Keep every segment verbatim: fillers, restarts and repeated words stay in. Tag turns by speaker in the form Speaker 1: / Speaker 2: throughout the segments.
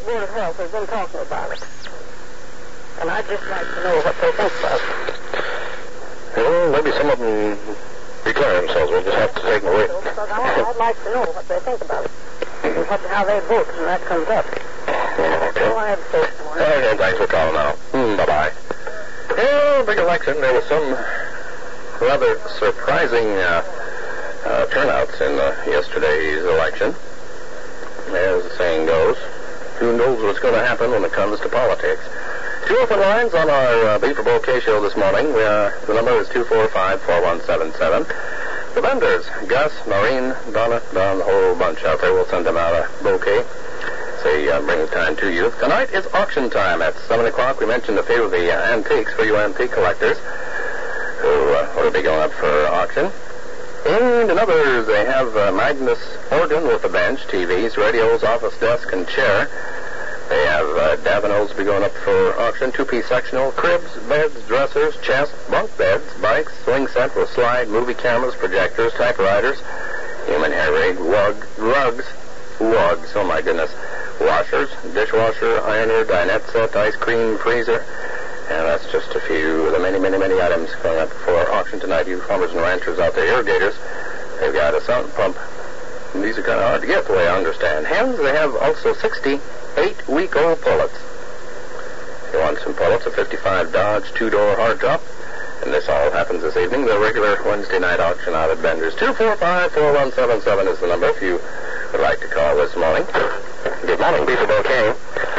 Speaker 1: Board of Health has been talking about it. And I'd just like to know what they think about it.
Speaker 2: Well, maybe some of them declare themselves. We'll just have to take them away.
Speaker 1: Because I, I'd like to know what they think about it. And what, how they vote when that comes up.
Speaker 2: Okay.
Speaker 1: So I have to say some more.
Speaker 2: Okay, thanks for calling now. Mm, bye-bye. Yeah, big election. There was some rather surprising uh, uh, turnouts in uh, yesterday's election. As the saying goes, who knows what's going to happen when it comes to politics. Two open lines on our uh, Beaver Bouquet show this morning. We are, the number is two four five, four one seven seven. The vendors, Gus, Maureen, Donna, Don, the whole bunch out there. We'll send them out a bouquet. Say, uh, bring the time to you. Tonight is auction time at seven o'clock. We mentioned a few of the uh, antiques for you antique collectors who uh, will be going up for auction. And in others, they have uh, Magnus organ with a bench, T Vs, radios, office desk, and chair. They have uh, Davinos be going up for auction, two-piece sectional, cribs, beds, dressers, chests, bunk beds, bikes, swing set with slide, movie cameras, projectors, typewriters, human hair braid, wug, rugs, wugs, oh my goodness, washers, dishwasher, ironer, dinette set, ice cream freezer. And that's just a few of the many, many, many items going up for auction tonight. You farmers and ranchers out there, irrigators, they've got a sump pump. And these are kind of hard to get, the way I understand. Hens, they have also sixty-eight-week-old pullets. If you want some pullets, a fifty-five Dodge two-door hardtop. And this all happens this evening. The regular Wednesday night auction out at Vendors. two four five, four one seven seven is the number if you would like to call this morning. Good morning, Beaver Bouquet.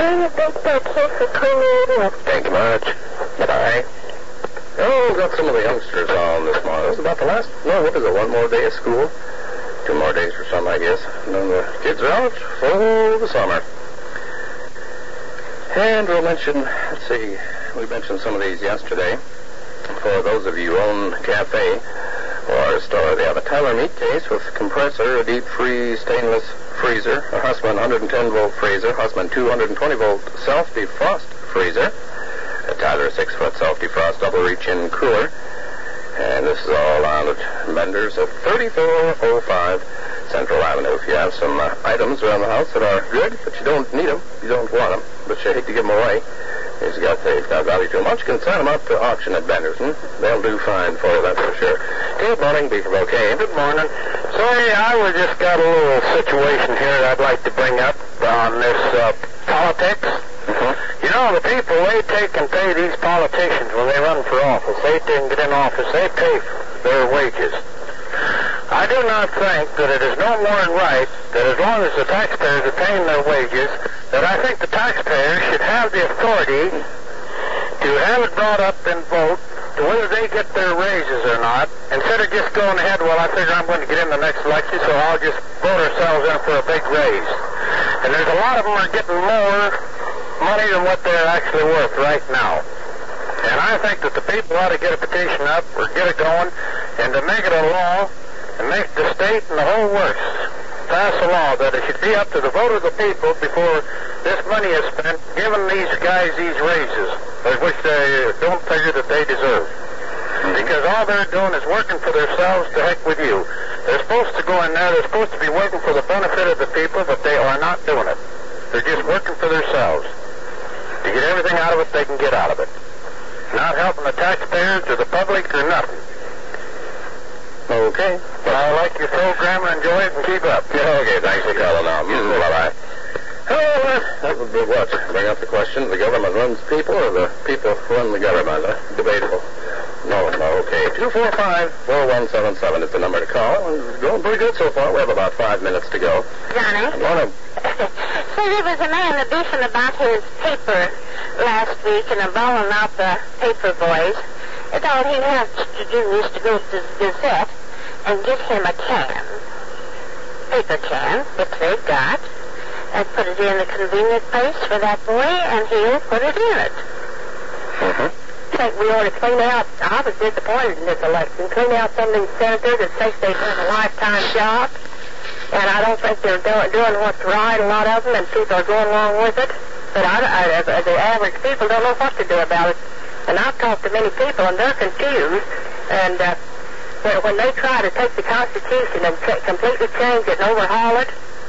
Speaker 2: Thank you much. Bye-bye. Oh, we've got some of the youngsters on this morning. This is about the last, no, what is it, one more day of school? Two more days for some, I guess. And then the kids are out for the summer. And we'll mention, let's see, we mentioned some of these yesterday. For those of you who own a cafe or a store, they have a Tyler meat case with compressor, a deep freeze stainless freezer, a Hussmann one hundred ten volt freezer, Hussmann two hundred twenty volt self-defrost freezer, a Tyler six foot self-defrost double reach-in cooler. And this is all on at Vendors at thirty-four oh five Central Avenue. If you have some uh, items around the house that are good, but you don't need them, you don't want them, but you hate to give them away, He's got, they've got value to them. Why don't you can send them out to auction at Benderson? They'll do fine for you, that's for sure. Good morning, Beaver Bouquet. Good morning.
Speaker 3: Sorry, I was just got a little situation here that I'd like to bring up on this uh, politics.
Speaker 2: Mm-hmm.
Speaker 3: You know, the people, they take and pay these politicians when they run for office. They didn't get in office. They pay their wages. I do not think that it is no more than right that as long as the taxpayers are paying their wages, that I think the taxpayers should have the authority to have it brought up and vote to whether they get their raises or not, instead of just going ahead, well, I figure I'm going to get in the next election, so I'll just vote ourselves in for a big raise. And there's a lot of them are getting more money than what they're actually worth right now. And I think that the people ought to get a petition up or get it going and to make it a law and make the state and the whole works pass a law that it should be up to the vote of the people before this money is spent giving these guys these raises, which they don't figure that they deserve. Because all they're doing is working for themselves. To heck with you. They're supposed to go in there, they're supposed to be working for the benefit of the people, but they are not doing it. They're just working for themselves. To get everything out of it they can get out of it. Not helping the taxpayers or the public or nothing.
Speaker 2: Okay.
Speaker 3: Well, I like your program and enjoy it and keep up.
Speaker 2: Yeah, okay, thanks for calling out. Mm, bye-bye. Oh, that would be what? Bring up the question, the government runs people or the people run the government? Uh, debatable. No, no, okay. two four five, four one seven seven is the number to call. It's going pretty good so far. We have about five minutes to go.
Speaker 4: Johnny?
Speaker 2: Morning.
Speaker 4: So there was a man beefing about his paper last week and a bawling out the paper boys. That's all he has to do is to go to the Gazette and get him a can, paper can, which they've got, and put it in a convenient place for that boy, and he'll put it in it.
Speaker 2: Mm-hmm.
Speaker 1: I think we ought to clean out, I was disappointed in this election, clean out some of these senators that say they've done a lifetime job, and I don't think they're do- doing what's right, a lot of them, and people are going along with it. But I, I, the average people don't know what to do about it. And I've talked to many people, and they're confused, and uh, when they try to take the Constitution and t- completely change it and overhaul it,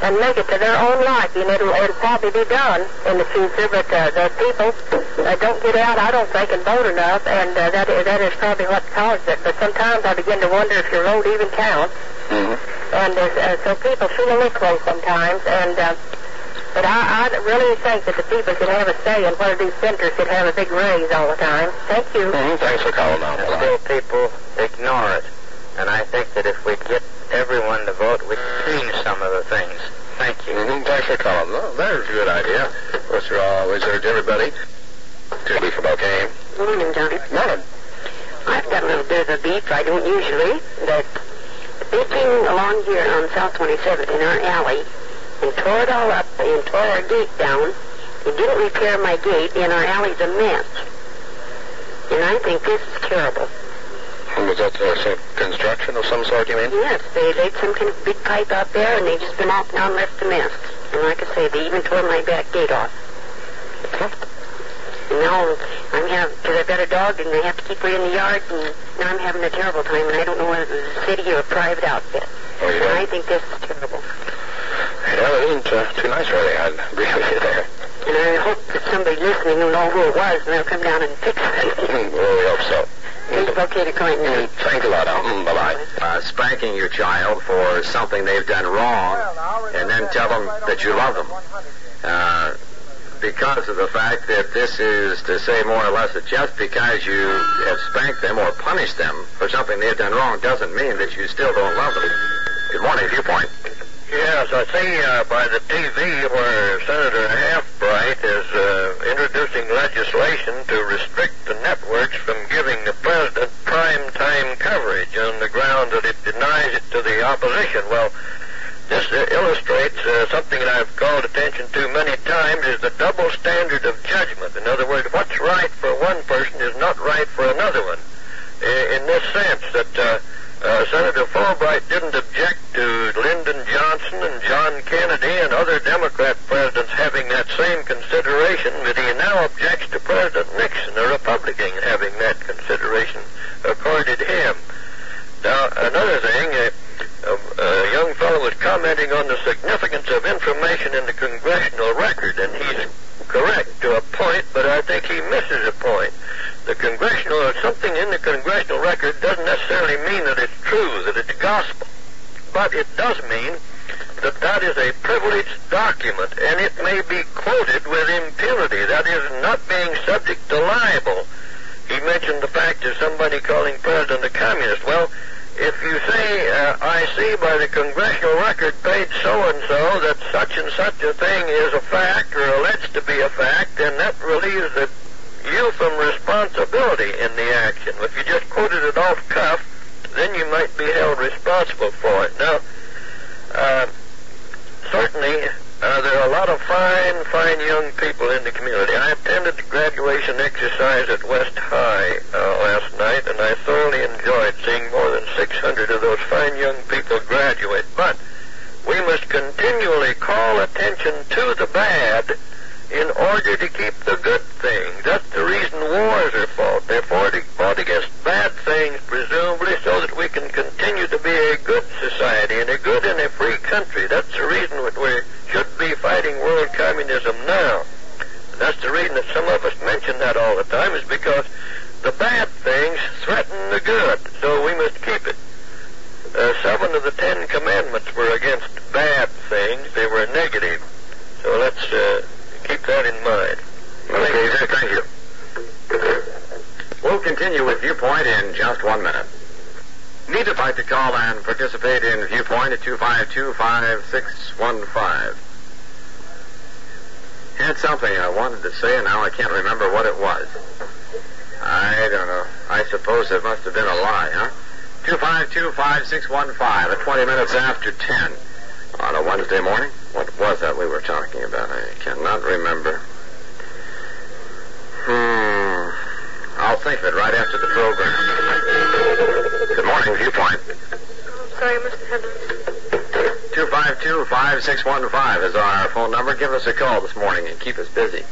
Speaker 1: and make it to their own liking. It'll, it'll probably be done in the future, but uh, the people uh, don't get out, I don't think, and vote enough, and uh, that, that is probably what caused it. But sometimes I begin to wonder if your vote even counts.
Speaker 2: Mm-hmm.
Speaker 1: And uh, uh, so people feel this way sometimes, and uh, but I, I really think that the people should have a say in whether these senators should have a big raise all the time. Thank you.
Speaker 2: Mm-hmm. Thanks for calling on.
Speaker 3: Still people ignore it. And I think that if we get everyone to vote, we can change some of the things. Thank you.
Speaker 2: Mm-hmm. Thanks for calling. Well, there's a good idea. Of course, we always urge everybody to be for okay.
Speaker 5: Good morning, Johnny.
Speaker 2: Morning.
Speaker 5: I've got a little bit of a beef. I don't usually, but they came along here on South twenty-seventh in our alley and tore it all up and tore our gate down. They didn't repair my gate, and our alley's a mess. And I think this is terrible.
Speaker 2: Was that uh, some construction of some sort, you mean?
Speaker 5: Yes, they laid some kind of big pipe out there, and they just been off now and left a mess. And like I say, they even tore my back gate off. And now I'm having, because I've got a dog, and they have to keep her in the yard, and now I'm having a terrible time, and I don't know whether it's a city or a private outfit.
Speaker 2: Oh, yeah.
Speaker 5: And I think this is terrible.
Speaker 2: Yeah, it isn't uh, too nice, really. I'd agree with you there.
Speaker 5: And I hope that somebody listening will know who it was, and they'll come down and fix it.
Speaker 2: Well, we hope so.
Speaker 5: It's okay to come in.
Speaker 2: Mm, thanks a lot, Al. Mm, bye-bye.
Speaker 3: Uh, spanking your child for something they've done wrong, and then tell them that you love them. Uh, because of the fact that this is to say more or less that just because you have spanked them or punished them for something they've done wrong doesn't mean that you still don't love them. Good morning, Viewpoint.
Speaker 6: Yes, I see uh, by the T V where Senator Halfbright is uh, introducing legislation to restrict the networks from giving the president prime-time coverage on the ground that it denies it to the opposition. Well, this uh, illustrates uh, something that I've called attention to many times, is the double standard of judgment. In other words, what's right for one person is not right for another one. Uh, in this sense, that uh, uh, Senator Fulbright didn't object to Lyndon Johnson and John Kennedy and other Democrat presidents having that same consideration, but he now objects to President Nixon, a Republican, having that consideration accorded him. Now, another thing, uh, a, a young fellow was commenting on the significance of information in the congressional record, and he's correct to a point, but I think he misses a point. The congressional, or something in the congressional record doesn't necessarily mean that it's true, that it's gospel. But it does mean that that is a privileged document, and it may be quoted with impunity. That is, not being subject to libel. He mentioned the fact of somebody calling President a communist. Well, if you say, uh, I see by the congressional record, page so-and-so, that such and such a thing is a fact or alleged to be a fact, then that relieves the you from responsibility in the action. If you just quoted it off cuff, then you might be held responsible for it. Now, uh, certainly, uh, there are a lot of fine, fine young people in the community. I attended the graduation exercise at West High uh, last night, and I thoroughly enjoyed seeing more than six hundred of those fine young people graduate. But we must continually call attention to the bad in order to keep the good things. That's the reason wars are fought. They're fought, fought against bad things, presumably, so that we can continue to be a good society and a good and a free country. That's the reason that we should be fighting world communism now. And that's the reason that some of us mention that all the time, is because the bad things threaten the good, so we must keep it. Uh, seven of the Ten Commandments were against bad things. They were negative. So let's uh, keep that in mind.
Speaker 2: Okay, sir, thank you. We'll continue with Viewpoint in just one minute. Need to like to call and participate in Viewpoint at two five two, five six one five. Had something I wanted to say, and now I can't remember what it was. I don't know. I suppose it must have been a lie, huh? two five two, five six one five at twenty minutes after ten on a Wednesday morning. What was that we were talking about? I cannot remember. Hmm. I'll think of it right after the program. Good morning, Viewpoint.
Speaker 1: Sorry, Mister Henderson.
Speaker 2: two five two, five six one five is our phone number. Give us a call this morning and keep us busy.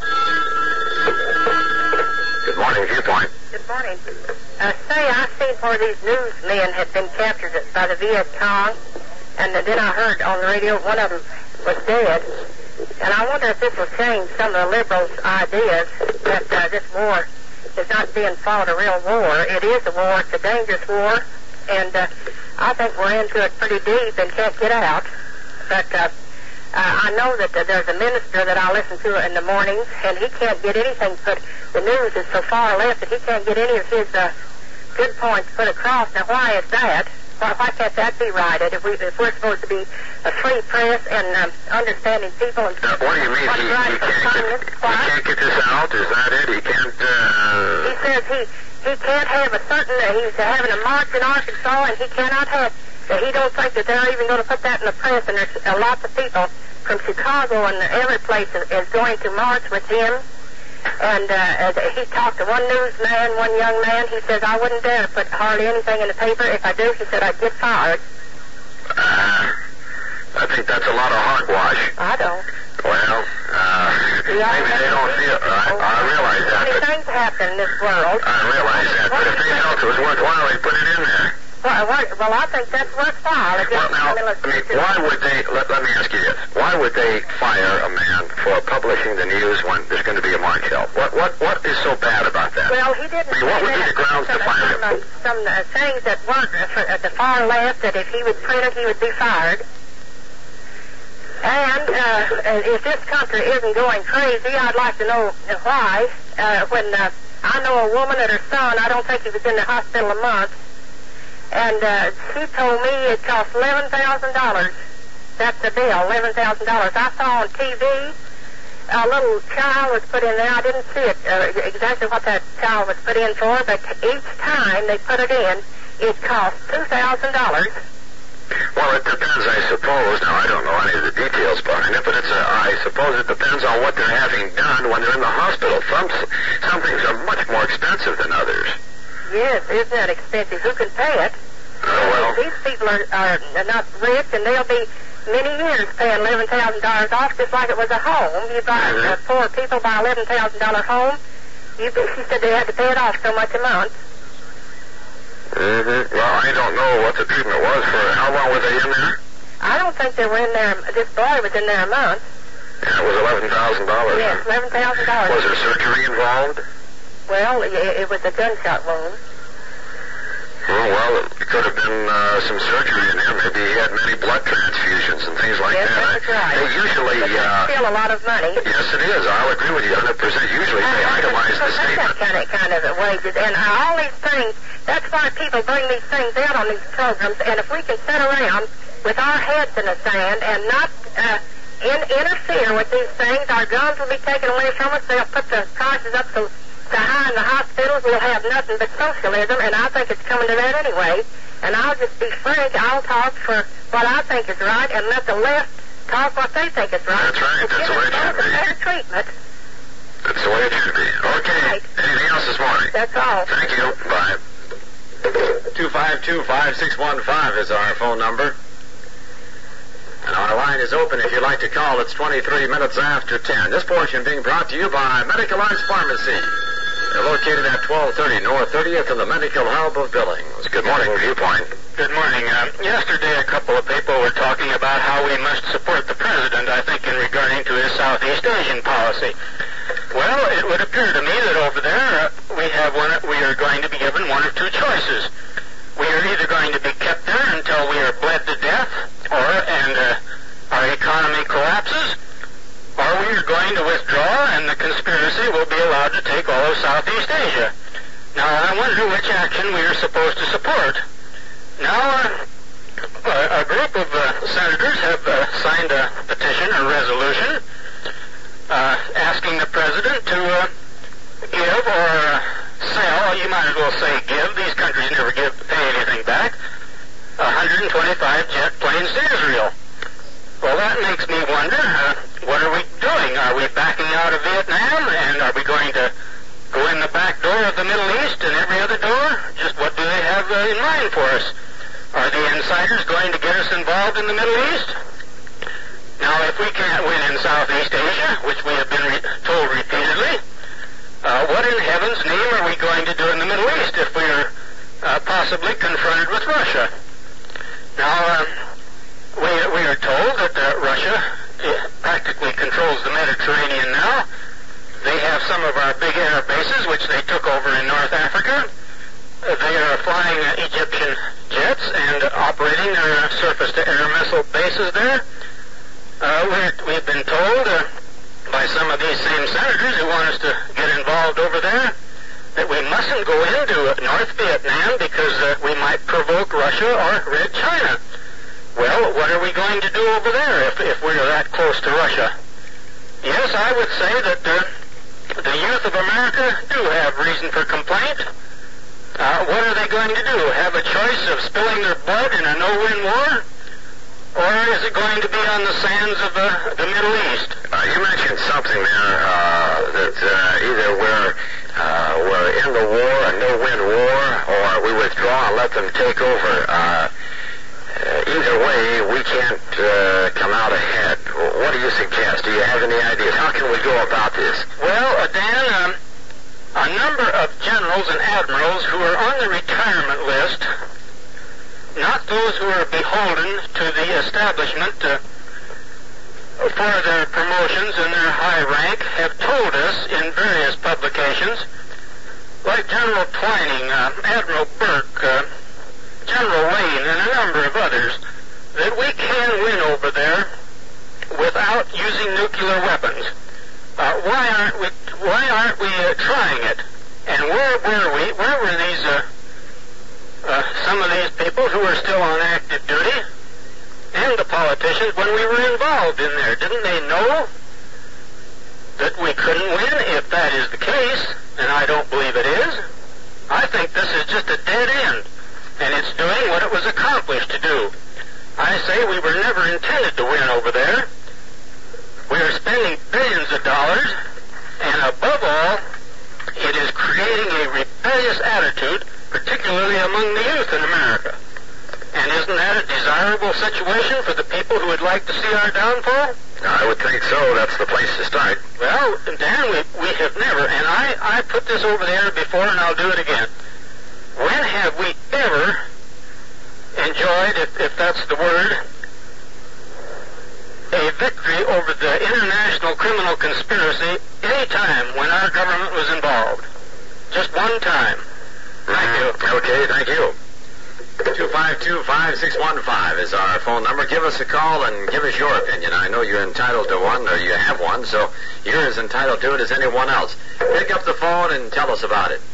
Speaker 2: Good morning, Viewpoint.
Speaker 1: Good morning. Uh, say, I seen where these newsmen had been captured by the Viet Cong, And then I heard on the radio one of them was dead. And I wonder if this will change some of the liberals' ideas that uh, this war is not being fought a real war. It is a war. It's a dangerous war. And uh, I think we're into it pretty deep and can't get out. But uh, uh, I know that uh, there's a minister that I listen to in the mornings, and he can't get anything put. The news is so far left that he can't get any of his uh, good points put across. Now, why is that? Why, why can't that be righted if, we, if we're supposed to be a free press and um, understanding people? And
Speaker 6: uh, what do you mean he, he,
Speaker 1: right
Speaker 6: can't get, he can't get this out? Is that it? He can't... Uh...
Speaker 1: He says he, he can't have a certain... Uh, he's having a march in Arkansas, and he cannot have... Uh, he don't think that they're even going to put that in the press, and there's uh, lots of people from Chicago and every place is, is going to march with him. And uh, he talked to one newsman, one young man. He says, I wouldn't dare put hardly anything in the paper. If I do, he said, I'd get fired.
Speaker 6: Uh, I think that's a lot of hogwash.
Speaker 1: I don't.
Speaker 6: Well, uh,
Speaker 1: yeah,
Speaker 6: maybe they don't feel... I, I realize that.
Speaker 1: Many things happen in this world.
Speaker 6: I realize that, but if they felt it was worthwhile, they'd put it in there.
Speaker 1: Well, well, I think that's worthwhile.
Speaker 6: Well, now, I mean, why would they, let, let me ask you this, why would they fire a man for publishing the news when there's going to be a march held? What what what is so bad about that?
Speaker 1: Well, he didn't...
Speaker 6: I mean, what would be the grounds
Speaker 1: some,
Speaker 6: to fire
Speaker 1: some,
Speaker 6: him?
Speaker 1: Uh, some uh, things that weren't uh, at the far left, that if he would print it, he would be fired. And uh, if this country isn't going crazy, I'd like to know why. Uh, when uh, I know a woman and her son, I don't think he was in the hospital a month, and uh, she told me it cost eleven thousand dollars. That's the bill, eleven thousand dollars. I saw on T V a little child was put in there. I didn't see it uh, exactly what that child was put in for, but each time they put it in, it cost two thousand dollars.
Speaker 6: Well, it depends, I suppose. Now, I don't know any of the details behind it, but it's a, I suppose it depends on what they're having done when they're in the hospital. Some, some things are much more expensive than others.
Speaker 1: Yes, isn't that expensive? Who can pay it?
Speaker 6: Uh, well,
Speaker 1: these people are, are not rich, and they'll be many years paying eleven thousand dollars off, just like it was a home. You buy
Speaker 6: mm-hmm.
Speaker 1: uh, poor people buy eleven thousand dollar home. You, she said they had to pay it off so much a month.
Speaker 6: Mm-hmm. Well, I don't know what the treatment was for. How long were they in there?
Speaker 1: I don't think they were in there. This boy was in there a month.
Speaker 6: Yeah, it was eleven thousand dollars.
Speaker 1: Yes, eleven thousand dollars.
Speaker 6: Was there surgery involved?
Speaker 1: Well, it, it was a gunshot wound.
Speaker 6: Oh, well, it could have been uh, some surgery in him. Maybe he had many blood transfusions and things like
Speaker 1: yes,
Speaker 6: that.
Speaker 1: Yes, that's right.
Speaker 6: They usually...
Speaker 1: But that's
Speaker 6: uh,
Speaker 1: still a lot of money.
Speaker 6: Yes, it is. I'll agree with you one hundred percent. Usually they
Speaker 1: uh,
Speaker 6: itemize the statement.
Speaker 1: That kind of, kind of wages. And uh, all these things, that's why people bring these things out on these programs. And if we can sit around with our heads in the sand and not uh, in, interfere with these things, our guns will be taken away from us. They'll put the prices up so... So high in the hospitals, we'll have nothing but socialism, and I think it's coming to that anyway. And I'll just be frank, I'll talk for what I think is right, and let the left talk what they think is right.
Speaker 6: That's right, that's the way it should be.
Speaker 1: Fair treatment.
Speaker 6: That's the way it should be. Okay,
Speaker 1: right.
Speaker 6: Anything else this morning?
Speaker 1: That's all.
Speaker 6: Thank you, bye.
Speaker 7: two five two, five six one five is our phone number. And our line is open if you'd like to call. It's twenty-three minutes after ten. This portion being brought to you by Medical Arts Pharmacy. They're located at twelve thirty North thirtieth in the medical hub of Billings.
Speaker 6: Good morning, Viewpoint.
Speaker 3: Good morning. Uh, yesterday, a couple of people were talking about how we must support the president, I think, in regarding to his Southeast Asian policy. Well, it would appear to me that over there, uh, we have one. We are going to be given one of two choices. We are either going to be kept there until we are bled to death, or and uh, our economy collapses, or we are going to withdraw and the conspiracy will be allowed to take all of Southeast Asia. Now, I wonder which action we are supposed to support. Now, uh, a group of uh, senators have uh, signed a petition or resolution uh, asking the president to uh, give or uh, sell, you might as well say give, these countries never give, pay anything back, one hundred twenty-five jet planes to Israel. Well, that makes me wonder, uh, what are we doing? Are we backing out of Vietnam, and are we going to go in the back door of the Middle East and every other door? Just what do they have uh, in mind for us? Are the insiders going to get us involved in the Middle East? Now, if we can't win in Southeast Asia, which we have been re- told repeatedly, uh, what in heaven's name are we going to do in the Middle East if we are uh, possibly confronted with Russia? Now, uh, we, we are told that uh, Russia uh, practically controls the Mediterranean now. They have some of our big air bases, which they took over in North Africa. Uh, they are flying uh, Egyptian jets and uh, operating their uh, surface-to-air missile bases there. Uh, we're, we've been told uh, by some of these same senators who want us to get involved over there that we mustn't go into uh, North Vietnam because uh, we might provoke Russia or Red China. Well, what are we going to do over there if, if we're that close to Russia? Yes, I would say that uh, the youth of America do have reason for complaint. Uh, what are they going to do? Have a choice of spilling their blood in a no-win war? Or is it going to be on the sands of uh, the Middle East?
Speaker 7: Uh, you mentioned something there uh, that uh, either we're, uh, we're in the war, a no-win war, or we withdraw and let them take over. Uh, uh, either way, we can't uh, come out ahead. What do you suggest? Do you have any ideas? How can we go about this?
Speaker 3: Well, uh, Dan, um, a number of generals and admirals who are on the retirement list, not those who are beholden to the establishment uh, for their promotions and their high rank, have told us in various publications, like General Twining, uh, Admiral Burke, uh, General Lane, and a number of others, that we can win over there without using nuclear weapons. Uh, why aren't we? Why aren't we uh, trying it? And where were we? Where were these? Uh, uh, some of these people who are still on active duty, and the politicians when we were involved in there, didn't they know that we couldn't win? If that is the case, and I don't believe it is, I think this is just a dead end, and it's doing what it was accomplished to do. I say we were never intended to win over there. We are spending billions of dollars, and above all, it is creating a rebellious attitude, particularly among the youth in America. And isn't that a desirable situation for the people who would like to see our downfall?
Speaker 7: I would think so. That's the place to start.
Speaker 3: Well, Dan, we, we have never, and I, I put this over the air before, and I'll do it again. When have we ever enjoyed, if, if that's the word, a victory over the international criminal conspiracy any time when our government was involved? Just one time. Thank you.
Speaker 7: Okay, thank you. two five two, five six one five is our phone number. Give us a call and give us your opinion. I know you're entitled to one, or you have one, so you're as entitled to it as anyone else. Pick up the phone and tell us about it.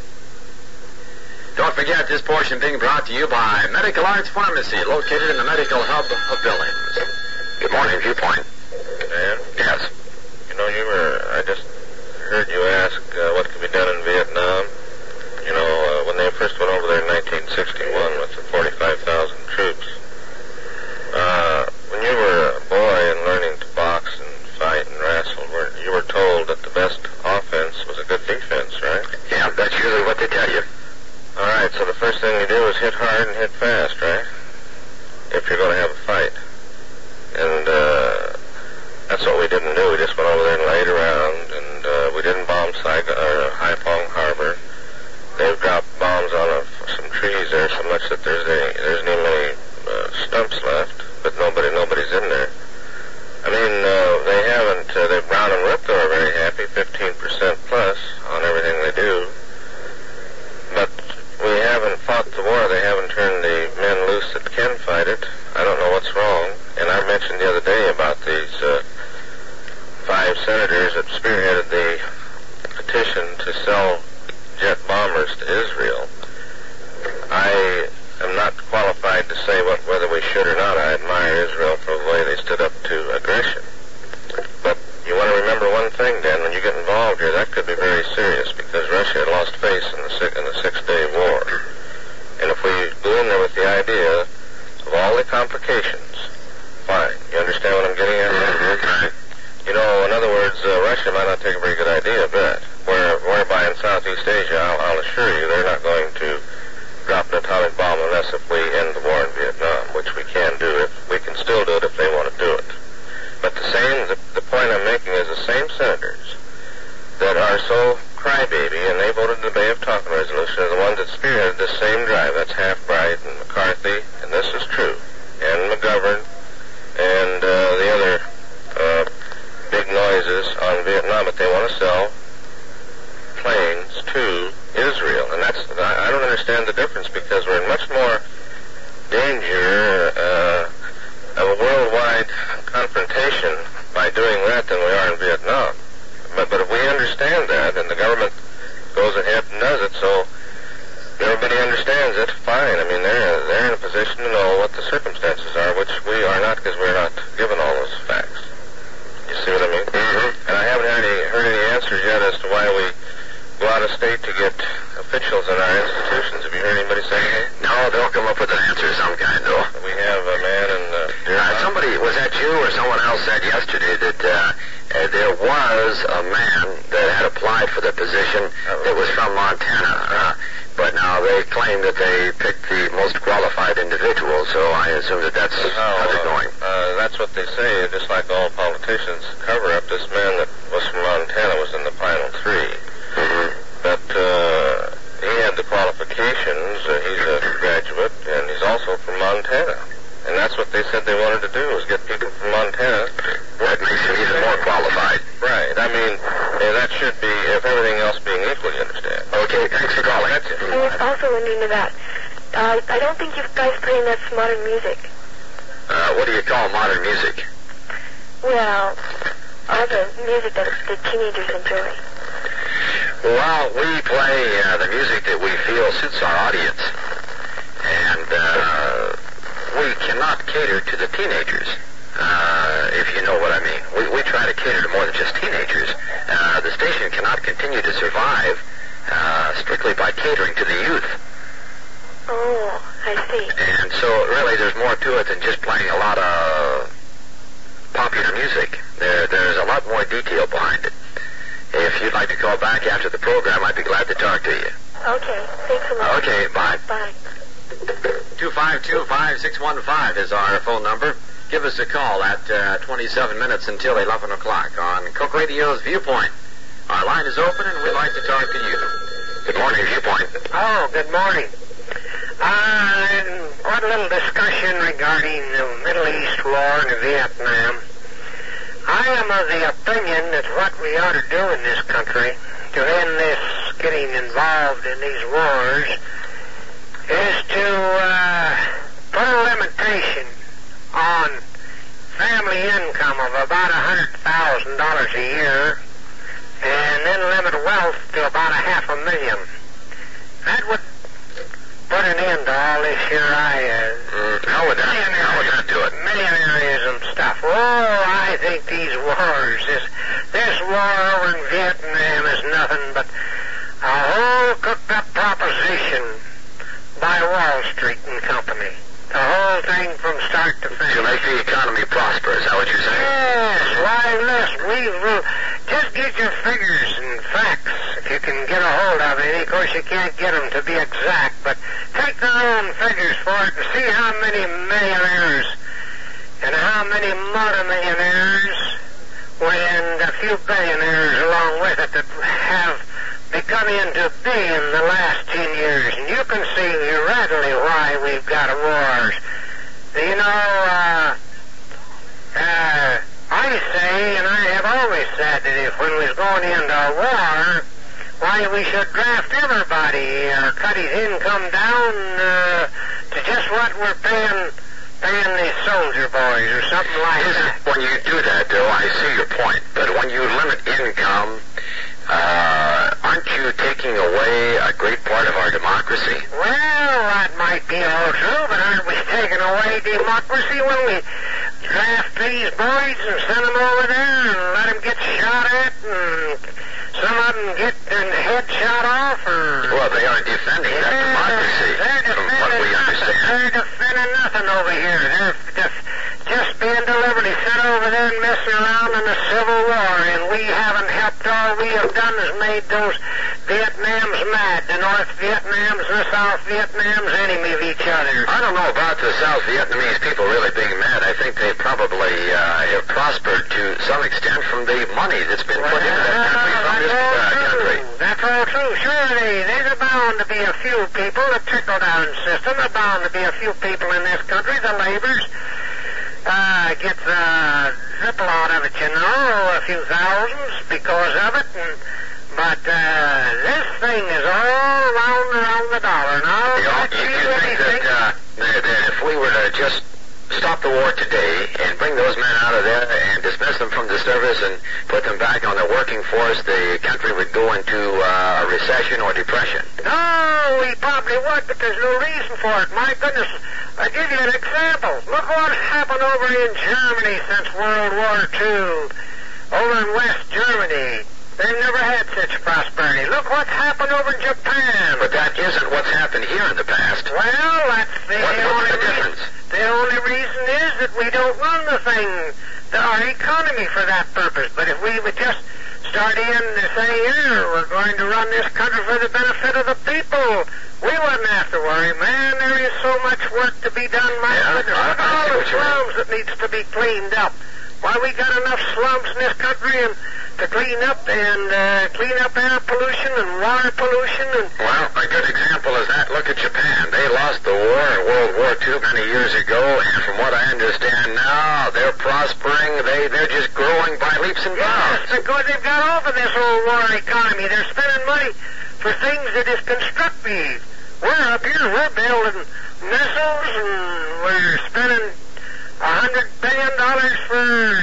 Speaker 7: Don't forget, this portion being brought to you by Medical Arts Pharmacy, located in the medical hub of Billings. Good morning, Viewpoint.
Speaker 6: Dan?
Speaker 7: Yes.
Speaker 6: You know, you were, I just heard you ask uh, what could be done in Vietnam. You know, uh, when they first went over there in nineteen sixty-one with the forty-five thousand troops, uh, when you were a boy and learning to box and fight and wrestle, were, you were told that the best offense was a good defense, right?
Speaker 7: Yeah, that's usually what they tell you.
Speaker 6: All right, so the first thing you do is hit hard and hit fast, right? If you're going to have a fight. And uh, that's what we didn't do. We just went over there and laid around, and uh, we didn't bomb Saigon, or Haiphong Harbor. They've dropped bombs on a, some trees there so much that there's any, there isn't even any uh, stumps left, but nobody nobody's in there. I mean, uh, they haven't, uh, they've Brown and Ripto are very happy, fifteen percent plus on everything they do. But we haven't fought the war. They haven't turned the men loose that can fight it. I don't know what's wrong. And I mentioned the other day about these uh, five senators that spearheaded the petition to sell jet bombers to Israel. I am not qualified to say what, whether we should or not. I admire Israel for the way they stood up to aggression. But you want to remember one thing, Dan, when you get involved here, that could be very serious because Russia had lost face in the, six, in the Six-Day War. And if we go in there with the idea of all the complications, fine. You understand what I'm getting at?
Speaker 7: Mm-hmm.
Speaker 6: You know, in other words, uh, Russia might not take a very good idea of that. Where, whereby in Southeast Asia, I'll, I'll assure you, they're not going to drop an atomic bomb unless if we end the war in Vietnam, which we can do. If we can still do it if they want to do it. But the same, the, the point I'm making is the same senators that are so crybaby, and they voted in the Bay of Tonkin resolution, are the ones that spearheaded this same drive. That's Half-Bright and McCarthy, and this is true. And McGovern, advertises on Vietnam, but they want to sell planes to Israel. And that's, I don't understand the difference, because we're in much more danger uh, of a worldwide confrontation by doing that than we are in Vietnam. But, but if we understand that, and the government goes ahead and does it, so everybody understands it, fine. I mean, they're, they're in a position to know what the circumstances are, which we are not, because we're not given all those facts. You see what I mean? Mm-hmm. And I haven't heard any, heard any answers yet as to why we go out of state to get officials in our institutions. Have you heard anybody say anything?
Speaker 3: No, they'll come up with an answer of some kind, though.
Speaker 6: We have a man in... Uh,
Speaker 3: uh, somebody, was that you or someone else said yesterday that uh, uh, there was a man that had applied for the position that was from Montana, uh, but now they claim that they picked the most qualified individual, so I assume that that's
Speaker 6: oh,
Speaker 3: how they're going.
Speaker 6: Uh, that's what they say, just like all politicians cover up. This man that was from Montana was in the final three.
Speaker 3: Mm-hmm.
Speaker 6: But uh, he had the qualifications. Uh, he's a graduate, and he's also from Montana. And that's what they said they wanted to do, was get people from Montana.
Speaker 3: That makes him even more qualified.
Speaker 6: Right. I mean, yeah, that should be, if everything else being equal, you understand.
Speaker 3: Okay, thanks for calling.
Speaker 6: That's it.
Speaker 8: I was also wondering about, uh, I don't think you guys play enough modern music.
Speaker 3: Uh, what do you call modern music?
Speaker 8: Well, all the music that the teenagers enjoy.
Speaker 3: Well, we play uh, the music that we feel suits our audience. And uh, we cannot cater to the teenagers, uh, if you know what I mean. We, we try to cater to more than just teenagers. Uh, the station cannot continue to survive uh, strictly by catering to the youth.
Speaker 8: Oh, I see.
Speaker 3: And so, really, there's more to it than just playing a lot of popular music. There, there's a lot more detail behind it. If you'd like to call back after the program, I'd be glad to talk to you.
Speaker 8: Okay, thanks a lot.
Speaker 3: Okay, bye.
Speaker 8: Bye.
Speaker 7: two five two, five six one five is our phone number. Give us a call at uh, twenty-seven minutes until eleven o'clock on Coke Radio's Viewpoint. Our line is open, and we'd like to talk to you.
Speaker 3: Good morning, Viewpoint.
Speaker 9: Oh, good morning. Uh, what a little discussion regarding the Middle East war and Vietnam. I am of the opinion that what we ought to do in this country to end this getting involved in these wars is to uh, put a limitation on family income of about one hundred thousand dollars a year, and then limit wealth to about a half a million. That would put an end to all this here, I, uh,
Speaker 3: mm, how would that, how would that do it?
Speaker 9: Millionairism stuff. Oh, I think these wars, this, this war over in Vietnam is nothing but a whole cooked-up proposition by Wall Street and Company. The whole thing from start to finish.
Speaker 3: To make the economy prosper, is that what you're saying?
Speaker 9: Yes, why, listen, we will just get your figures and facts if you can get a hold of it. Of course, you can't get them to be exact, but take their own figures for it and see how many millionaires and how many multimillionaires and a few billionaires along with it that have become into being in the last ten years. And you can see readily why we've got wars. You know, uh, uh, I say, and I have always said that if when we was going into a war, why we should draft everybody or cut his income down uh, to just what we're paying paying the soldier boys or something like that.
Speaker 3: When you do that, though, I see your point. But when you limit income, uh, aren't you taking away a great part of our democracy?
Speaker 9: Well, that might be all true, but aren't we taking away democracy when we draft these boys and send them over there and let them get shot at and some of them get their head shot off? Or
Speaker 3: well, they aren't defending
Speaker 9: yeah,
Speaker 3: that democracy,
Speaker 9: they're
Speaker 3: from what we
Speaker 9: nothing.
Speaker 3: understand.
Speaker 9: They're defending nothing over here. They're def- just being deliberately sent over there and messing around in a civil war, and we haven't helped. All we have done is made those Vietnams mad. The North Vietnams and the South Vietnams enemy of each other.
Speaker 3: I don't know about the South Vietnamese people really being mad. I think they probably uh, have prospered to some extent from the money that's been put
Speaker 9: well,
Speaker 3: into that country from this uh, country.
Speaker 9: That's all true. Sure, they, there's bound to be a few people, the trickle-down system, there's bound to be a few people in this country, the laborers, uh, get the ripple out of it, you know. If few thousands because of it, and, but uh, this thing is all round around the dollar. Now,
Speaker 7: You,
Speaker 9: not
Speaker 7: you,
Speaker 9: you
Speaker 7: you think
Speaker 9: anything.
Speaker 7: that, uh, that, that if we were to just stop the war today and bring those men out of there and dismiss them from the service and put them back on the working force, the country would go into uh, a recession or depression?
Speaker 9: No, we probably would, but there's no reason for it. My goodness, I'll give you an example. Look what's happened over in Germany since World War Two. Over in West Germany, they've never had such prosperity. Look what's happened over in Japan.
Speaker 7: But that isn't what's happened here in the past.
Speaker 9: Well, that's the
Speaker 7: What,
Speaker 9: only
Speaker 7: what's the
Speaker 9: reason.
Speaker 7: difference?
Speaker 9: The only reason is that we don't run the thing, the, our economy for that purpose. But if we would just start in and say, here, we're going to run this country for the benefit of the people, we wouldn't have to worry, man. There is so much work to be done, my
Speaker 7: Yeah,
Speaker 9: goodness.
Speaker 7: I-
Speaker 9: Look
Speaker 7: I
Speaker 9: at all
Speaker 7: see
Speaker 9: the
Speaker 7: what you mean.
Speaker 9: slums that needs to be cleaned up. Why, we got enough slums in this country and to clean up and uh, clean up air pollution and water pollution and
Speaker 7: Well, a good example is that. Look at Japan. They lost the war in World War Two many years ago, and from what I understand now, they're prospering. They, they're just growing by leaps and
Speaker 9: yes,
Speaker 7: bounds.
Speaker 9: because they've got over this whole war economy. They're spending money for things that is constructive. We're up here, we're building missiles, and we're spending a hundred billion dollars for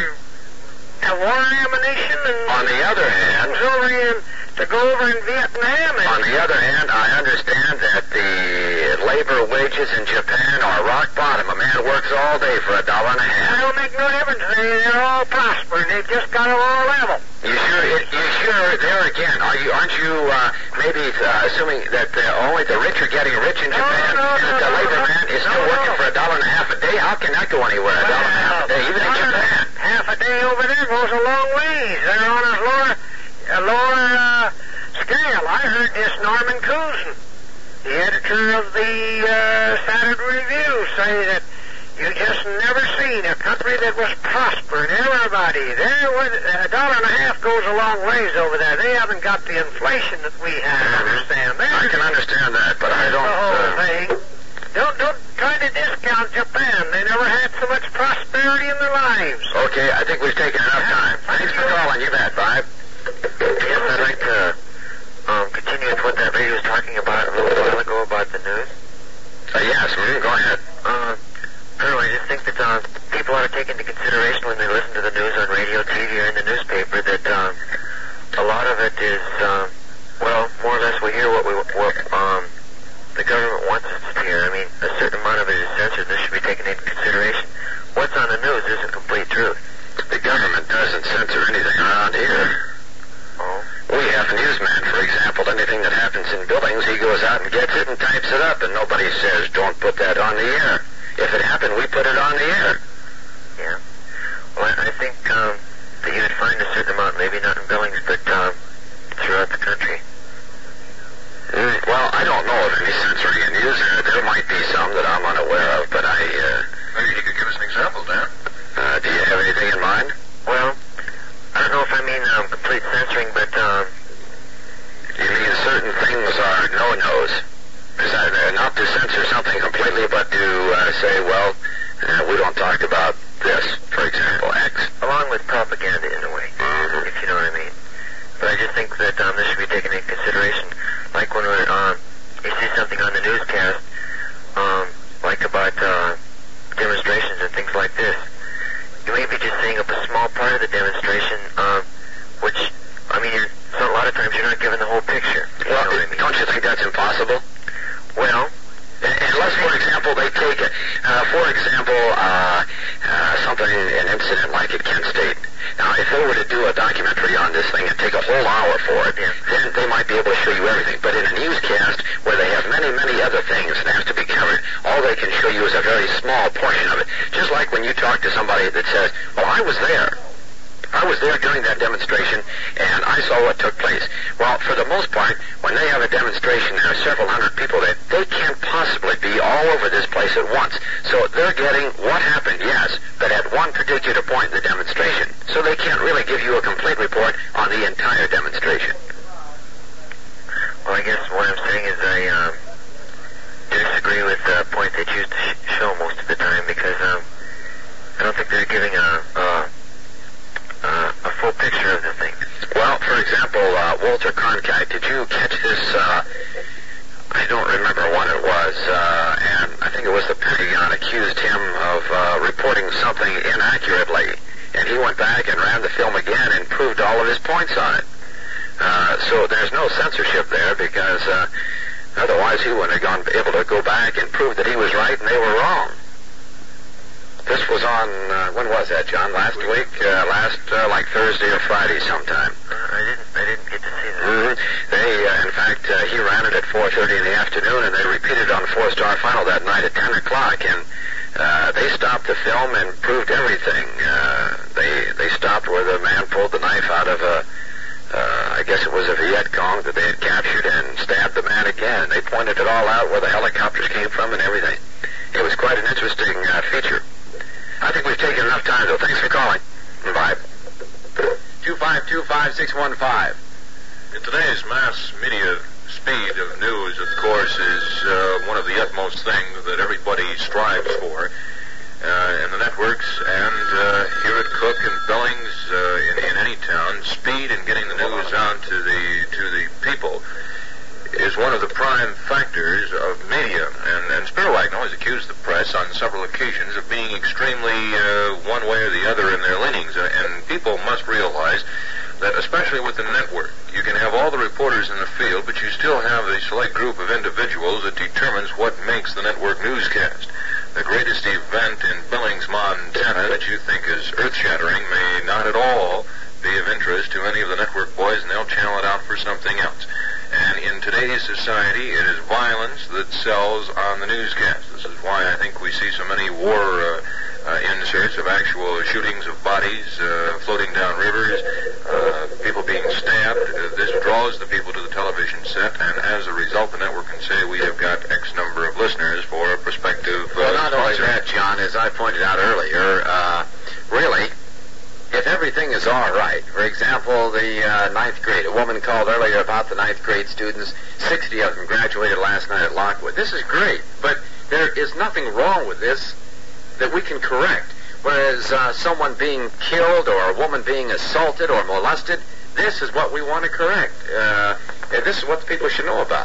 Speaker 9: uh, war ammunition and
Speaker 7: On the other hand,
Speaker 9: things over in to go over in Vietnam. And,
Speaker 7: on the other hand, I understand that the labor wages in Japan are rock bottom. A man works all day for a dollar and a
Speaker 9: It
Speaker 7: half.
Speaker 9: don't make no difference. They, they're all prospering. They've just got them all level.
Speaker 7: You sure? You sure? There again, are you? Aren't you uh, maybe uh, assuming that uh, only the rich are getting rich in
Speaker 9: No,
Speaker 7: Japan,
Speaker 9: no,
Speaker 7: and
Speaker 9: no,
Speaker 7: that the
Speaker 9: no,
Speaker 7: labor
Speaker 9: no.
Speaker 7: man is still
Speaker 9: No,
Speaker 7: working
Speaker 9: no.
Speaker 7: for a dollar and a half a day? How can that go anywhere? A dollar and a half a day, even in
Speaker 9: Well,
Speaker 7: Japan.
Speaker 9: half a day over there goes a long ways. They're on a lower, a lower uh, scale. I heard this Norman Cousin, the editor of the uh, Saturday Review, say that you just never seen a country that was prospering. Everybody, there was a dollar and a half goes a long ways over there. They haven't got the inflation that we have. Understand?
Speaker 7: I
Speaker 9: They're
Speaker 7: can understand that, but I don't.
Speaker 9: the whole
Speaker 7: Uh,
Speaker 9: thing. Don't don't try to discount Japan. They never had so much prosperity in their lives.
Speaker 7: okay, I think we've taken enough time. Thanks for calling. You bet, Bob.
Speaker 3: Yes, I'd like to um, continue with what that lady was talking about a little while ago about the news.
Speaker 7: Uh, yes, mm, go ahead.
Speaker 3: Uh, Colonel, I just think that uh, people ought to take into consideration when they listen to the news on radio, T V, or in the newspaper that um, a lot of it is, um, well, more or less we hear what we what um, the government wants us to hear. I mean, a certain amount of it is censored. This should be taken into consideration. What's on the news isn't complete truth.
Speaker 7: The government doesn't censor anything around here.
Speaker 3: Oh.
Speaker 7: We have a newsman, for example. Anything that happens in buildings, he goes out and gets it and types it up, and nobody says, don't put that on the air. If it happened, we put it on the air.
Speaker 3: Yeah. Well, I think um, that you would find a certain amount, maybe not in Billings, but um, throughout the country.
Speaker 7: Mm, well, I don't know of any censoring in news. Uh, there might be some that I'm unaware of, but I... Uh, Maybe you could give us an example, Dan. Uh, do you have anything in mind?
Speaker 3: Well, I don't know if I mean um, complete censoring, but um,
Speaker 7: You mean certain things are no-nos? Is that, uh, not to censor something completely, but to uh, say, well, uh, we don't talk about this, for example, X.
Speaker 3: along with propaganda in a way,
Speaker 7: Mhm.
Speaker 3: if you know what I mean. But I just think that um, this should be taken into consideration. Like when we're, um, you see something on the newscast, um, like about uh, demonstrations and things like this, you may be just seeing up a small part of the demonstration, um, which, I mean, you're, so a lot of times you're not given the whole picture. If you
Speaker 7: Well,
Speaker 3: know what I mean.
Speaker 7: don't you think that's impossible?
Speaker 3: Well,
Speaker 7: Unless, for example, they take, a, uh, for example, uh, uh, something, an incident like at Kent State. Now, if they were to do a documentary on this thing and take a whole hour for it,
Speaker 3: Yeah.
Speaker 7: then they might be able to show you everything. But in a newscast where they have many, many other things that have to be covered, all they can show you is a very small portion of it. Just like when you talk to somebody that says, well, I was there. I was there during that demonstration, and I saw what took place. Well, for the most part, when they have a demonstration, there are several hundred people there. They can't possibly be all over this place at once. So they're getting what happened, yes, but at one particular point in the demonstration. So they can't really give you a complete report on the entire demonstration.
Speaker 3: well, I guess what I'm saying is I um, disagree with the point they choose to sh- show most of the time because um, I don't think they're giving a, a, a, a full
Speaker 6: full picture of the thing.
Speaker 7: Well, for example, uh, Walter Cronkite, did you catch this? Uh, I don't remember what it was, uh, and I think it was the Pentagon accused him of uh, reporting something inaccurately, and he went back and ran the film again and proved all of his points on it. Uh, so there's no censorship there because uh, otherwise he wouldn't have gone able to go back and prove that he was right and they were wrong. This was on, uh, when was that, John? Last week? Uh, last, uh, like Thursday or Friday sometime.
Speaker 6: Uh, I didn't I didn't get to see that.
Speaker 7: Mm-hmm. They, uh, in fact, uh, he ran it at four thirty in the afternoon, and they repeated it on Four Star Final that night at ten o'clock, and uh, they stopped the film and proved everything. Uh, they they stopped where the man pulled the knife out of a, uh, I guess it was a Viet Cong that they had captured and stabbed the man again. They pointed it all out where the helicopters came from and everything. It was quite an interesting uh, feature. I think we've taken enough time, though. Thanks for calling. Bye. two five two, five six one five.
Speaker 10: In today's mass media, speed of news, of course, is uh, one of the utmost things that everybody strives for uh, in the networks. And uh, here at Cook and Billings, uh, in, in any town, speed in getting the news out to the to the people is one of the prime factors of media. And, and Spiro Agnew has accused the press on several occasions of being extremely uh, one way or the other in their leanings. Uh, and people must realize that, especially with the network, you can have all the reporters in the field, but you still have a select group of individuals that determines what makes the network newscast. The greatest event in Billings, Montana that you think is earth-shattering may not at all be of interest to any of the network boys, and they'll channel it out for something else. And in today's society, it is violence that sells on the newscast. This is why I think we see so many war uh, uh, inserts of actual shootings of bodies uh, floating down rivers, uh, people being stabbed. Uh, this draws the people to the television set, and as a result, the network can say we have got X number of listeners for a prospective uh,
Speaker 7: Well, not only
Speaker 10: sponsor.
Speaker 7: that, John, as I pointed out earlier, uh, really, if everything is all right, for example, the uh, ninth grade, a woman called earlier about the ninth grade students, sixty of them graduated last night at Lockwood. This is great, but there is nothing wrong with this that we can correct. Whereas uh, someone being killed or a woman being assaulted or molested, this is what we want to correct. Uh, and this is what the people should know about.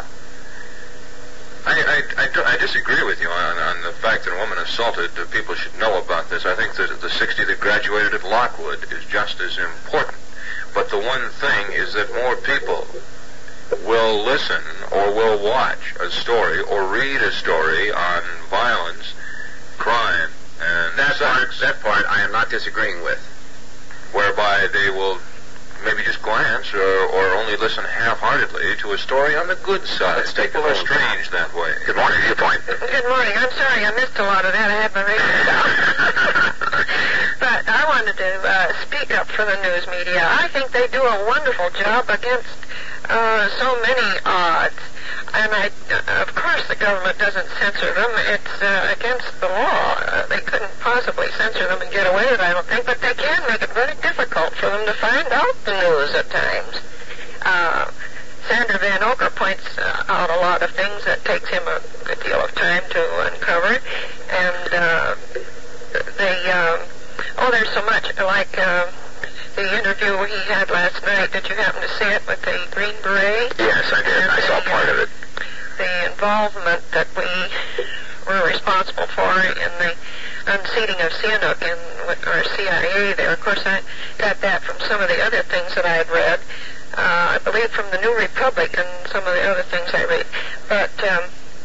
Speaker 10: I, I, I, do- I disagree with you on, on the fact that a woman assaulted, uh, people should know about this. I think that the sixty that graduated at Lockwood is just as important. But the one thing is that more people will listen or will watch a story or read a story on violence, crime, and
Speaker 7: That part,
Speaker 10: sex,
Speaker 7: that part I am not disagreeing with.
Speaker 10: whereby they will maybe just glance or, or only listen half-heartedly to a story on the good side.
Speaker 7: Let's take
Speaker 10: People
Speaker 7: the
Speaker 10: are
Speaker 7: phone.
Speaker 10: strange that way.
Speaker 7: Good morning, Viewpoint.
Speaker 1: Good morning. I'm sorry I missed a lot of that. I had my radio down. But I wanted to uh, speak up for the news media. I think they do a wonderful job against uh, so many odds. And I, uh, of course, the government doesn't censor them. It's uh, against the law. Uh, they couldn't possibly censor them and get away with it, I don't think. But they can make it very difficult for them to find out the news at times. Uh, Sandra Van Oker points uh, out a lot of things that takes him a good deal of time to uncover. And uh, they, um, oh, there's so much. Like uh, the interview he had last night. Did you happen to see it with the Green Beret?
Speaker 7: Yes, I did.
Speaker 1: And
Speaker 7: I saw
Speaker 1: the,
Speaker 7: part of it.
Speaker 1: The involvement that we were responsible for in the unseating of Sihanouk in with our C I A there. Of course, I got that from some of the other things that I had read. Uh, I believe from the New Republic and some of the other things I read. But um,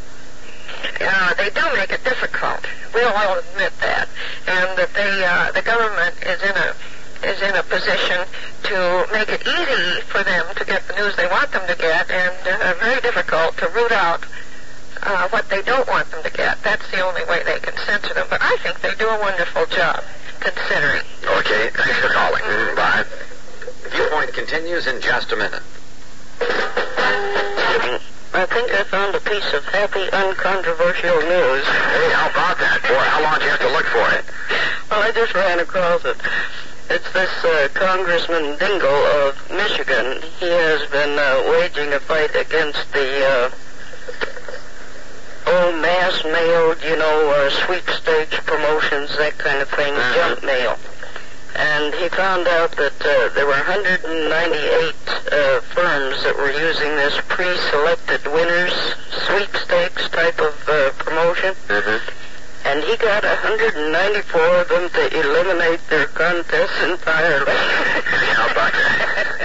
Speaker 1: uh, they do make it difficult. We'll all admit that. And that they, uh, the government is in a is in a position to make it easy for them to get the news they want them to get, and uh, very difficult to root out uh, what they don't want them to get. That's the only way they can censor them. But I think they do a wonderful job, considering.
Speaker 7: Okay, thanks for calling. Mm, bye. Viewpoint continues in just a minute.
Speaker 5: I think I found a piece of happy, uncontroversial news.
Speaker 7: Hey, how about that? Boy, how long do you have to look for it?
Speaker 5: Well, I just ran across it. It's this uh, Congressman Dingell of Michigan. He has been uh, waging a fight against the uh, old mass mailed, you know, uh, sweepstakes promotions, that kind of thing,
Speaker 7: Uh-huh.
Speaker 5: junk mail. And he found out that uh, there were
Speaker 3: hundred ninety-eight uh, firms that were using this pre-selected winners sweepstakes type of uh, promotion.
Speaker 6: Mm-hmm.
Speaker 3: And he got one hundred ninety-four of them to eliminate their contests entirely.
Speaker 6: How about that?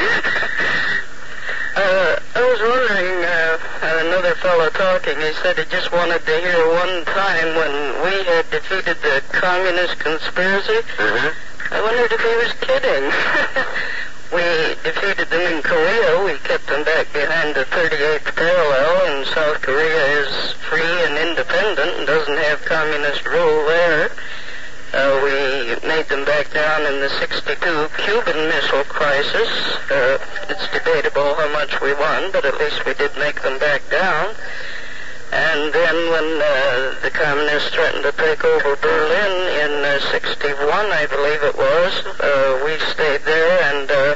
Speaker 3: uh, I was wondering, uh, another fellow talking, he said he just wanted to hear one time when we had defeated the communist conspiracy.
Speaker 6: Mm-hmm.
Speaker 3: I wondered if he was kidding. We defeated them in Korea. We kept them back behind the thirty-eighth parallel, and South Korea is free and independent and doesn't have communist rule there. Uh, we made them back down in the sixty-two Cuban Missile Crisis. Uh, it's debatable how much we won, but at least we did make them back down. And then when uh, the communists threatened to take over Berlin in uh, sixty-one, I believe it was, uh, we stayed there, and uh,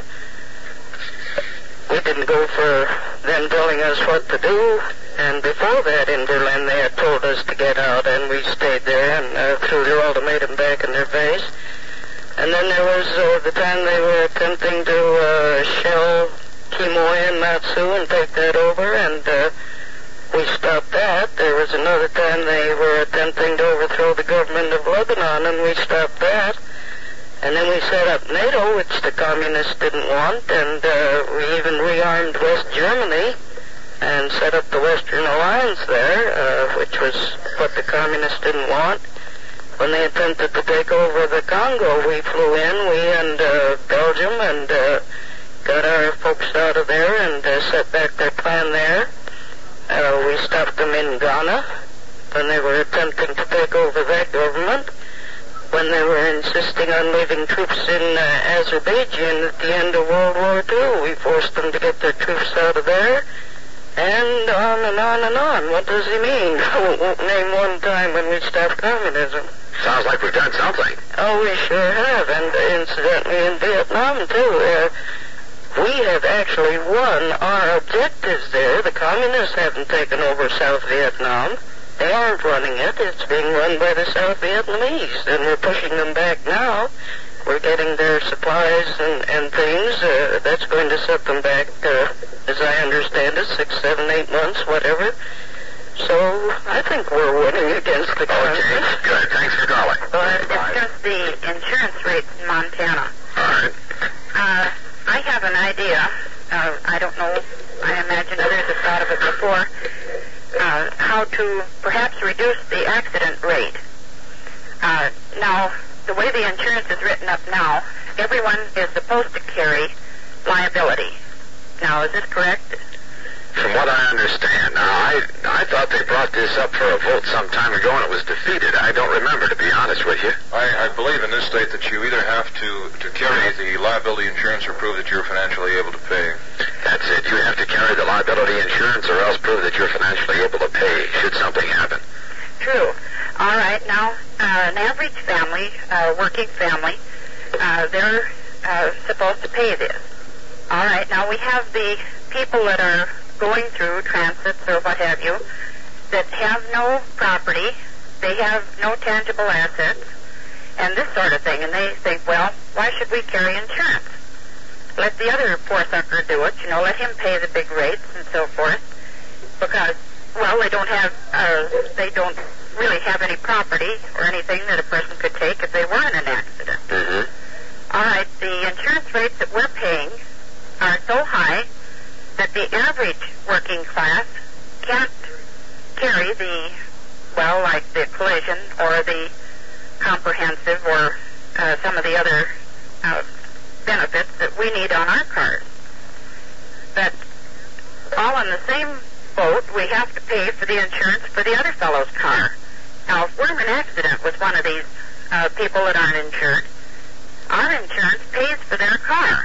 Speaker 3: we didn't go for them telling us what to do. And before that in Berlin, they had told us to get out, and we stayed there and uh, threw their ultimatum back in their face. And then there was uh, the time they were attempting to uh, shell Quemoy and Matsu and take that over, and uh, we stopped that. There was another time they were attempting to overthrow the government of Lebanon, and we stopped that. And then we set up NATO, which the communists didn't want, and uh, we even rearmed West Germany and set up the Western Alliance there, uh, which was what the communists didn't want. When they attempted to take over the Congo, we flew in, we and uh, Belgium, and uh, got our folks out of there and uh, set back their plan there. Uh, we stopped them in Ghana when they were attempting to take over that government. When they were insisting on leaving troops in uh, Azerbaijan at the end of World War Two, we forced them to get their troops out of there. And on and on and on. What does he mean? Won't name one time when we stopped communism.
Speaker 6: Sounds like we've done something.
Speaker 3: Oh, we sure have. And uh, incidentally in Vietnam, too. Uh, We have actually won our objectives there. The communists haven't taken over South Vietnam. They aren't running it. It's being run by the South Vietnamese, and we're pushing them back now. We're getting their supplies and, and things. Uh, that's going to set them back, uh, as I understand it, six, seven, eight months, whatever. So I think we're winning against the communists.
Speaker 6: Okay, good. Thanks for calling.
Speaker 5: Well, I discussed the insurance rates in Montana.
Speaker 6: All right.
Speaker 5: Uh, I have an idea. Uh, I don't know. I imagine others have thought of it before. Uh, how to perhaps reduce the accident rate. Uh, now, the way the insurance is written up now, everyone is supposed to carry liability. Now, is this correct?
Speaker 6: From what I understand, now, I I thought they brought this up for a vote some time ago and it was defeated. I don't remember, to be honest with you.
Speaker 10: I, I believe in this state that you either have to, to carry the liability insurance or prove that you're financially able to pay.
Speaker 6: That's it. You have to carry the liability insurance or else prove that you're financially able to pay should something happen.
Speaker 5: True. All right. Now, uh, an average family, uh, working family, uh, they're uh, supposed to pay this. All right. Now, we have the people that are going through transits or what have you that have no property, they have no tangible assets, and this sort of thing. And they think, well, why should we carry insurance? Let the other poor sucker do it, you know, let him pay the big rates and so forth, because, well, they don't have, uh, they don't really have any property or anything that a person could take if they were in an accident.
Speaker 6: Mm-hmm.
Speaker 5: All right, the insurance rates that we're paying are so high that the average working class can't carry the, well, like the collision or the comprehensive or uh, some of the other uh, benefits that we need on our cars. But all in the same boat, we have to pay for the insurance for the other fellow's car. Now, if we're in an accident with one of these uh, people that aren't insured, our insurance pays for their car.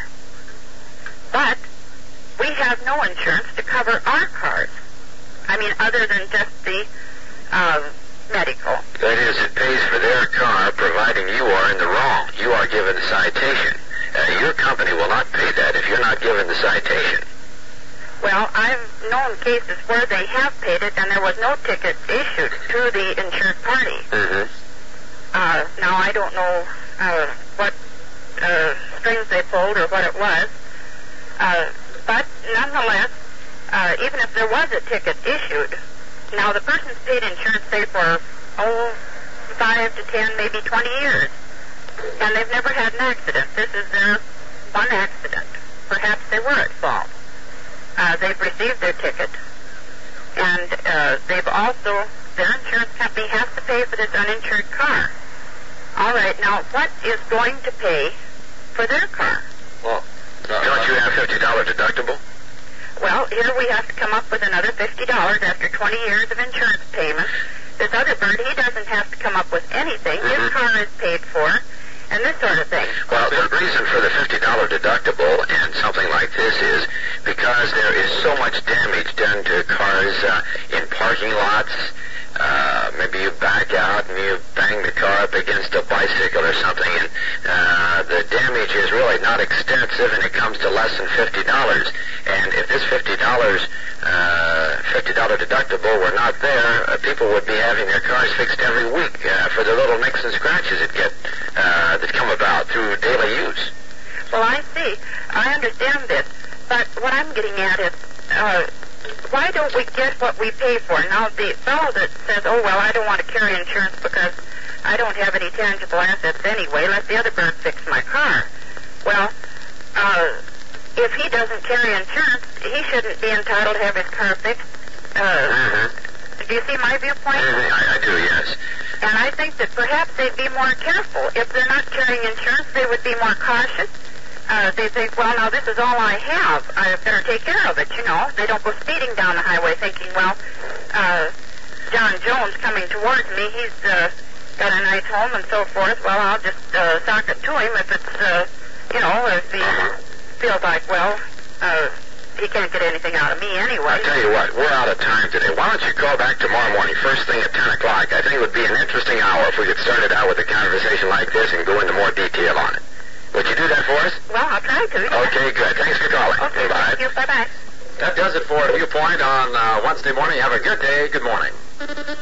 Speaker 5: But we have no insurance to cover our cars. I mean, other than just the uh, medical.
Speaker 6: That is, it pays for their car providing you are in the wrong. You are given the citation. Uh, your company will not pay that if you're not given the citation.
Speaker 5: Well, I've known cases where they have paid it and there was no ticket issued to the insured party.
Speaker 6: Mm-hmm.
Speaker 5: Uh, now, I don't know uh, what uh,
Speaker 1: strings they pulled or what it was. Uh, but nonetheless, uh, even if there was a ticket issued, now the person's paid insurance, say, for, oh, five to ten, maybe twenty years, and they've never had an accident. This is their one accident. Perhaps they were at fault. Uh, they've received their ticket, and uh, they've also, their insurance company has to pay for this uninsured car. All right, now what is going to pay for their car?
Speaker 6: Well, uh, don't you have fifty dollars deductible?
Speaker 1: Well, here we have to come up with another fifty dollars after twenty years of insurance payments. This other bird, he doesn't have to come up with anything. Mm-hmm. His car is paid for, and this sort of thing.
Speaker 6: Well, the reason for the fifty dollars deductible and something like this is because there is so much damage done to cars uh, in parking lots. Uh, maybe you back out and you bang the car up against a bicycle or something, and uh, the damage is really not extensive, and it comes to less than fifty dollars. And if this fifty dollars, uh, fifty dollars deductible were not there, uh, people would be having their cars fixed every week uh, for the little nicks and scratches that get uh, that come about through daily use.
Speaker 1: Well, I see. I understand this, but what I'm getting at is, uh, why don't we get what we pay for? Now, the fellow that says, oh, well, I don't want to carry insurance because I don't have any tangible assets anyway, let the other bird fix my car. Well, uh, if he doesn't carry insurance, he shouldn't be entitled to have his car fixed. Uh, mm-hmm. Do you see my viewpoint?
Speaker 6: Mm-hmm. I, I do, yes.
Speaker 1: And I think that perhaps they'd be more careful. If they're not carrying insurance, they would be more cautious. Uh, they think, well, now this is all I have. I better take care of it, you know. They don't go speeding down the highway thinking, well, uh, John Jones coming towards me, he's uh, got a nice home and so forth. Well, I'll just uh, sock it to him if it's, uh, you know, if he feels like, well, uh, he can't get anything out of me anyway.
Speaker 6: I'll tell you what, we're out of time today. Why don't you call back tomorrow morning, first thing at ten o'clock? I think it would be an interesting hour if we could start it out with a conversation like this and go into more detail on it. Would you do that for us?
Speaker 1: Well, I'll try to. Yeah.
Speaker 6: Okay, good. Thanks for calling.
Speaker 1: Okay,
Speaker 6: bye.
Speaker 1: Thank you. Bye-bye.
Speaker 7: That does it for Viewpoint on uh, Wednesday morning. Have a good day. Good morning.